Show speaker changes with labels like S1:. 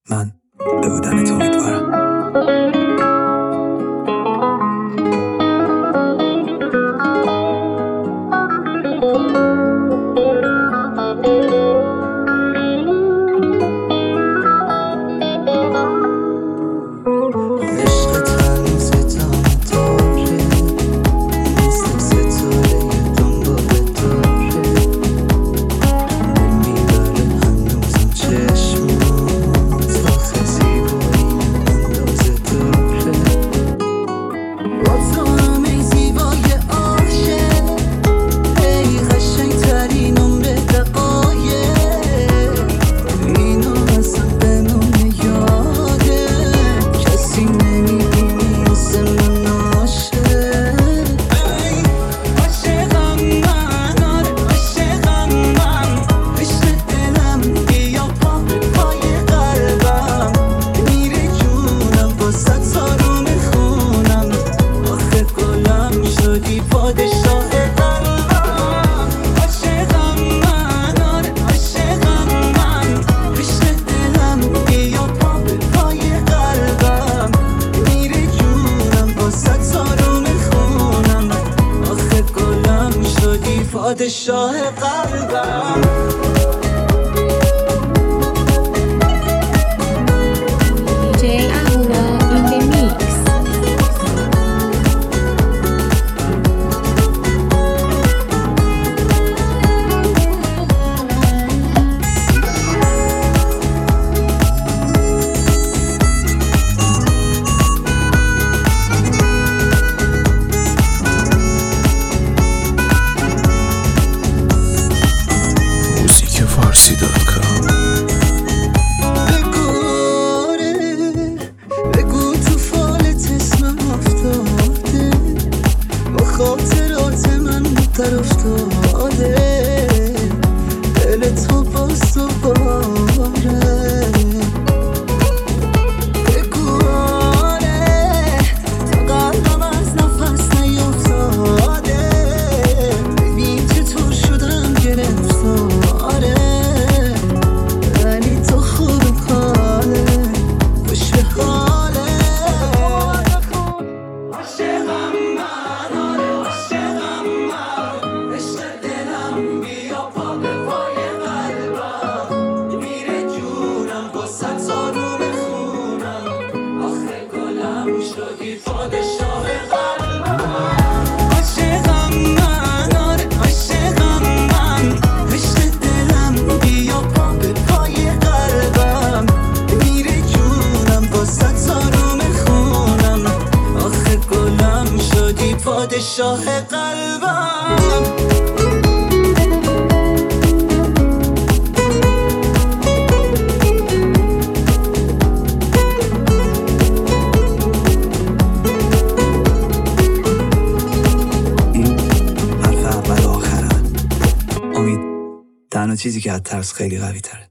S1: من به بودنت امیدوارم.
S2: پادشاه قلبم
S3: DJ Ahura in the mix.
S2: بگو تو فالت اسمم افتاده با خاطرات من در افتاده دل تو باز دوباره بگو آره تا قلبم از نفس نیفتاده ببین چطور شدم گرفتاره ولی تو خوب کاره خوش به حاله عاشقم من آره عاشقم من عشق دلم بیا پا به پای قلبم میره جونم واسه زارو بخونم آخه گلم شدی پادشاه قلبم عاشقم من آره عاشقم من عشق دلم بیا پا به پای قلبم میره جونم واسه زارو بخونم آخه گلم شدی پادشاه قلبم
S1: این حرف اول و آخرم. امید تنها چیزی که از ترس خیلی قوی تره.